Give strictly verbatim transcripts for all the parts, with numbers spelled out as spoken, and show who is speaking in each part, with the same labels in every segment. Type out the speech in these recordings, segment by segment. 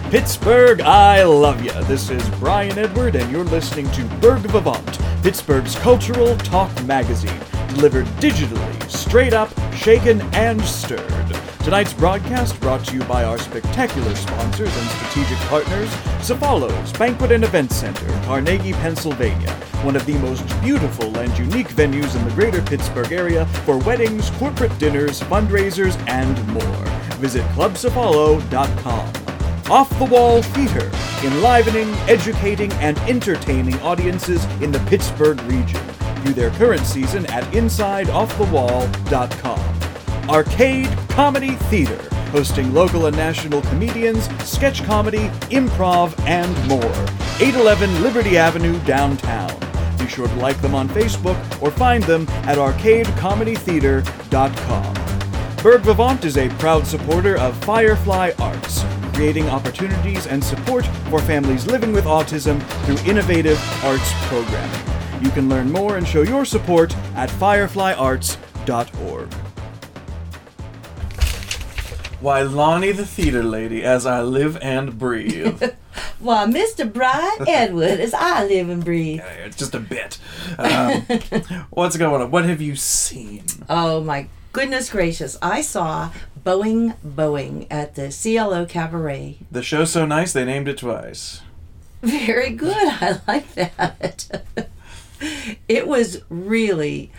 Speaker 1: Pittsburgh, I love ya. This is Brian Edward, and you're listening to Berg Vivant, Pittsburgh's cultural talk magazine, delivered digitally, straight up, shaken, and stirred. Tonight's broadcast brought to you by our spectacular sponsors and strategic partners, Cefalos Banquet and Event Center, Carnegie, Pennsylvania, one of the most beautiful and unique venues in the greater Pittsburgh area for weddings, corporate dinners, fundraisers, and more. Visit club cefalo dot com. Off the Wall Theater, enlivening, educating, and entertaining audiences in the Pittsburgh region. View their current season at inside off the wall dot com. Arcade Comedy Theater, hosting local and national comedians, sketch comedy, improv, and more. eight eleven Liberty Avenue, downtown. Be sure to like them on Facebook or find them at arcade comedy theater dot com. Berg Vivant is a proud supporter of Firefly Arts, creating opportunities and support for families living with autism through innovative arts programming. You can learn more and show your support at firefly arts dot org. Why, Lonnie the theater lady, as I live and breathe.
Speaker 2: Why, Mister Brian Edward, as I live and breathe.
Speaker 1: Yeah, it's just a bit. Um, what's going on? What have you seen?
Speaker 2: Oh, my goodness gracious. I saw Boeing Boeing at the C L O Cabaret.
Speaker 1: The show's so nice, they named it twice.
Speaker 2: Very good. I like that. It was really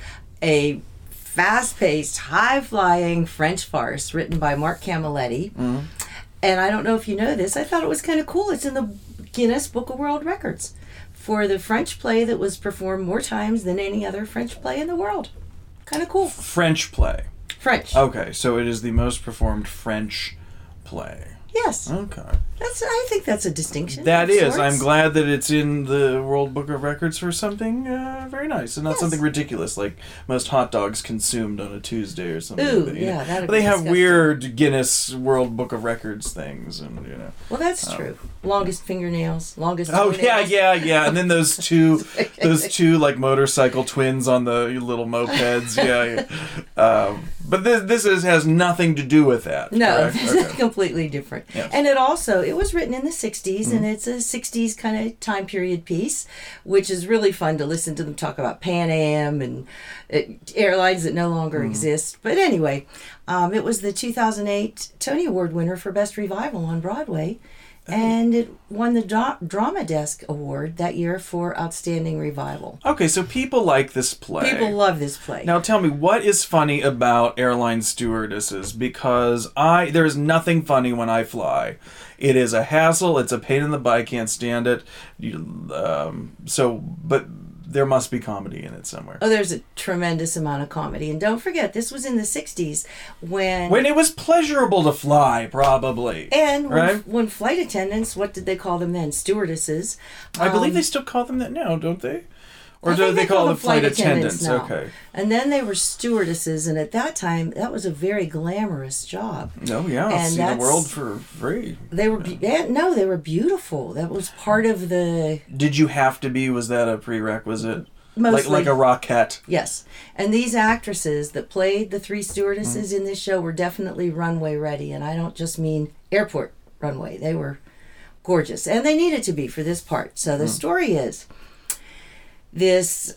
Speaker 2: a fast-paced, high-flying French farce written by Mark Camilletti. Mm-hmm. And I don't know if you know this, I thought it was kind of cool. It's in the Guinness Book of World Records for the French play that was performed more times than any other French play in the world. Kind of cool.
Speaker 1: French play.
Speaker 2: French.
Speaker 1: Okay, so it is the most performed French play.
Speaker 2: Yes.
Speaker 1: Okay.
Speaker 2: That's. I think that's a distinction.
Speaker 1: That is.
Speaker 2: Sorts.
Speaker 1: I'm glad that it's in the World Book of Records for something uh, very nice and not
Speaker 2: yes.
Speaker 1: something ridiculous like most hot dogs consumed on a Tuesday or something.
Speaker 2: Ooh,
Speaker 1: but,
Speaker 2: yeah, that'd
Speaker 1: But they
Speaker 2: be
Speaker 1: have
Speaker 2: disgusting.
Speaker 1: weird Guinness World Book of Records things, and you know.
Speaker 2: Well, that's
Speaker 1: um,
Speaker 2: true. Longest fingernails, longest.
Speaker 1: Oh
Speaker 2: toenails.
Speaker 1: yeah, yeah, yeah, and then those two, those two like motorcycle twins on the little mopeds. Yeah, yeah. Um, but this this is has nothing to do with that.
Speaker 2: No,
Speaker 1: correct?
Speaker 2: this
Speaker 1: Okay.
Speaker 2: is completely different.
Speaker 1: Yes.
Speaker 2: And it also, it was written in the sixties,
Speaker 1: Mm-hmm.
Speaker 2: and it's a sixties kind of time period piece, which is really fun to listen to them talk about Pan Am and uh, airlines that no longer
Speaker 1: Mm-hmm.
Speaker 2: exist. But anyway, um, it was the two thousand eight Tony Award winner for Best Revival on Broadway. And it won the Dra- Drama Desk Award that year for Outstanding Revival.
Speaker 1: Okay, so people like this play.
Speaker 2: People love this play.
Speaker 1: Now tell me, what is funny about airline stewardesses? Because I there is nothing funny when I fly. It is a hassle. It's a pain in the butt. I can't stand it. You, um, so, but there must be comedy in it somewhere.
Speaker 2: Oh, there's a tremendous amount of comedy. And don't forget, this was in the sixties when...
Speaker 1: When it was pleasurable to fly, probably.
Speaker 2: And when,
Speaker 1: right?
Speaker 2: when flight attendants, what did they call them then? Stewardesses.
Speaker 1: I believe
Speaker 2: Um,
Speaker 1: they still call them that now, don't they? Or
Speaker 2: I
Speaker 1: do
Speaker 2: think
Speaker 1: they, call them flight attendants?
Speaker 2: now.
Speaker 1: Okay.
Speaker 2: And then they were stewardesses, and at that time, that was a very glamorous job.
Speaker 1: Oh, yeah.
Speaker 2: And
Speaker 1: See the
Speaker 2: that's-
Speaker 1: world for free.
Speaker 2: They were, be- yeah, no, they were beautiful. That was part of the...
Speaker 1: Did you have to be? Was that a prerequisite?
Speaker 2: Mostly.
Speaker 1: Like, like a Rockette?
Speaker 2: Yes. And these actresses that played the three stewardesses
Speaker 1: Mm-hmm.
Speaker 2: in this show were definitely runway ready. And I don't just mean airport runway. They were gorgeous. And they needed to be for this part. So the
Speaker 1: Mm.
Speaker 2: story is this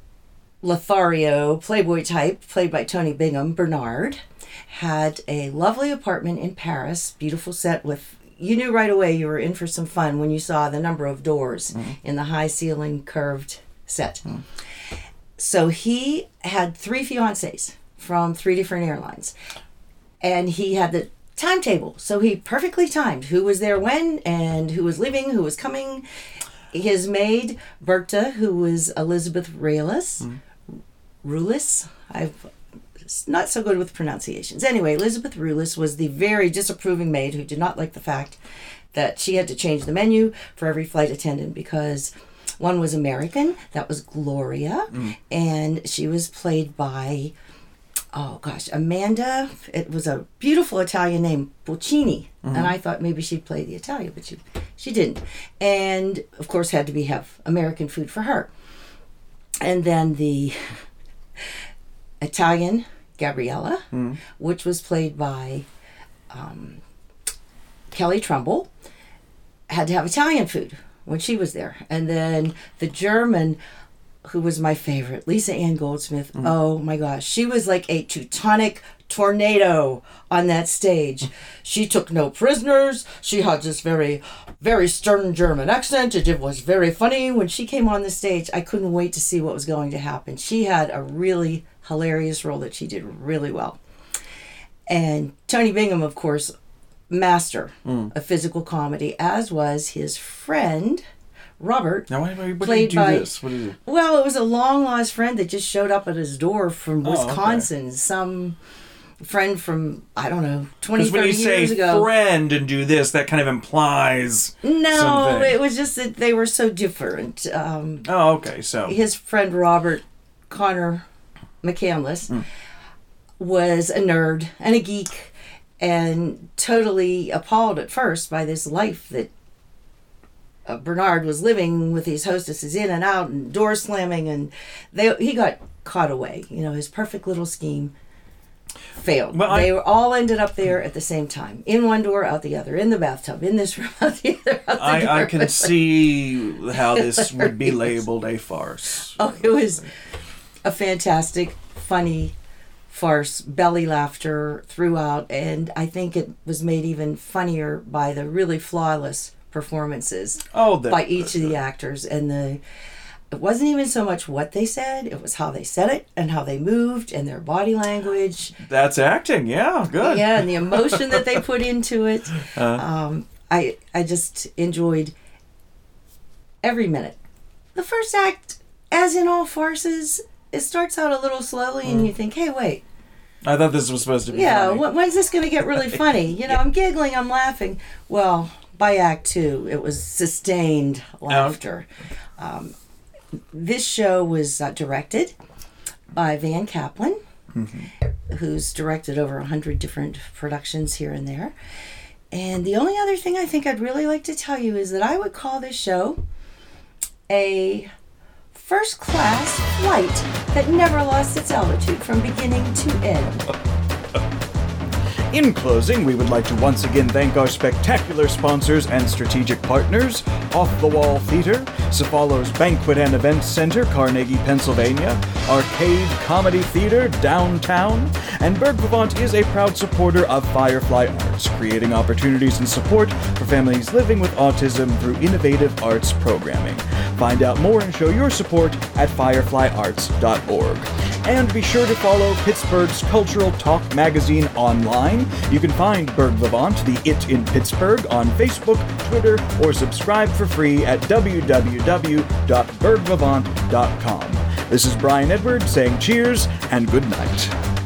Speaker 2: Lothario playboy type, played by Tony Bingham, Bernard, had a lovely apartment in Paris, beautiful set with... You knew right away you were in for some fun when you saw the number of doors mm. in the high ceiling curved set. Mm. So he had three fiancés from three different airlines. And he had the timetable. So he perfectly timed who was there when and who was leaving, who was coming. His maid, Berta, who was Elizabeth Reyes, mm. Rulis. I've not so good with pronunciations. Anyway, Elizabeth Rulis was the very disapproving maid who did not like the fact that she had to change the menu for every flight attendant because one was American, that was Gloria, mm. and she was played by, oh gosh, Amanda. It was a beautiful Italian name, Boccini, mm-hmm. and I thought maybe she'd play the Italian, but she she didn't. And of course, had to be have American food for her. And then the Italian Gabriella, mm. which was played by um, Kelly Trumbull. had to have Italian food when she was there. And then the German, who was my favorite, Lisa Ann Goldsmith. Mm. Oh my gosh. She was like a Teutonic tornado on that stage. She took no prisoners. She had this very, very stern German accent. It was very funny. When she came on the stage, I couldn't wait to see what was going to happen. She had a really hilarious role that she did really well. And Tony Bingham, of course, master mm. of physical comedy, as was his friend, Robert.
Speaker 3: Now, why, why, what
Speaker 2: played
Speaker 3: did you do
Speaker 2: by,
Speaker 3: this? What is it?
Speaker 2: Well, it was a long-lost friend that just showed up at his door from
Speaker 3: Oh,
Speaker 2: Wisconsin.
Speaker 3: okay.
Speaker 2: Some friend from, I don't know, twenty,
Speaker 3: Because when
Speaker 2: thirty
Speaker 3: you
Speaker 2: years
Speaker 3: say
Speaker 2: ago.
Speaker 3: friend and do this, that kind of implies
Speaker 2: No,
Speaker 3: something.
Speaker 2: it was just that they were so different. Um,
Speaker 3: Oh, okay, so...
Speaker 2: his friend Robert Connor McCandless
Speaker 3: Mm.
Speaker 2: was a nerd and a geek and totally appalled at first by this life that uh, Bernard was living with these hostesses in and out and door slamming, and they he got caught away. You know, his perfect little scheme failed.
Speaker 3: Well, I-
Speaker 2: they were all ended up there at the same time, in one door, out the other, in the bathtub, in this room, out the other, out the
Speaker 3: I, I
Speaker 2: door.
Speaker 3: can see how this would be labeled a farce.
Speaker 2: Oh, it was a fantastic, funny farce, belly laughter throughout, and I think it was made even funnier by the really flawless performances
Speaker 3: Oh, that,
Speaker 2: by each of the actors. And the it wasn't even so much what they said, it was how they said it and how they moved and their body language.
Speaker 3: That's acting, yeah, good.
Speaker 2: Yeah, and the emotion that they put into it.
Speaker 3: Uh,
Speaker 2: Um, I I just enjoyed every minute. The first act, as in all farces, it starts out a little slowly, and you think, "Hey, wait,
Speaker 3: I thought this was supposed to be
Speaker 2: yeah,
Speaker 3: funny.
Speaker 2: wh- when's this going to get really funny?" You know, I'm giggling, I'm laughing. Well, by Act Two, it was sustained laughter. Um, this show was uh, directed by Van Kaplan,
Speaker 3: Mm-hmm.
Speaker 2: who's directed over a hundred different productions here and there. And the only other thing I think I'd really like to tell you is that I would call this show a first-class flight that never lost its altitude from beginning to end.
Speaker 1: In closing, we would like to once again thank our spectacular sponsors and strategic partners, Off the Wall Theater, Cephalo's Banquet and Events Center, Carnegie, Pennsylvania, Arcade Comedy Theater, downtown, and Berg Vivant is a proud supporter of Firefly Arts, creating opportunities and support for families living with autism through innovative arts programming. Find out more and show your support at firefly arts dot org. And be sure to follow Pittsburgh's Cultural Talk magazine online. You can find Berg Vivant, the It in Pittsburgh, on Facebook, Twitter, or subscribe for free at w w w dot berg vivant dot com. This is Brian Edward saying cheers and good night.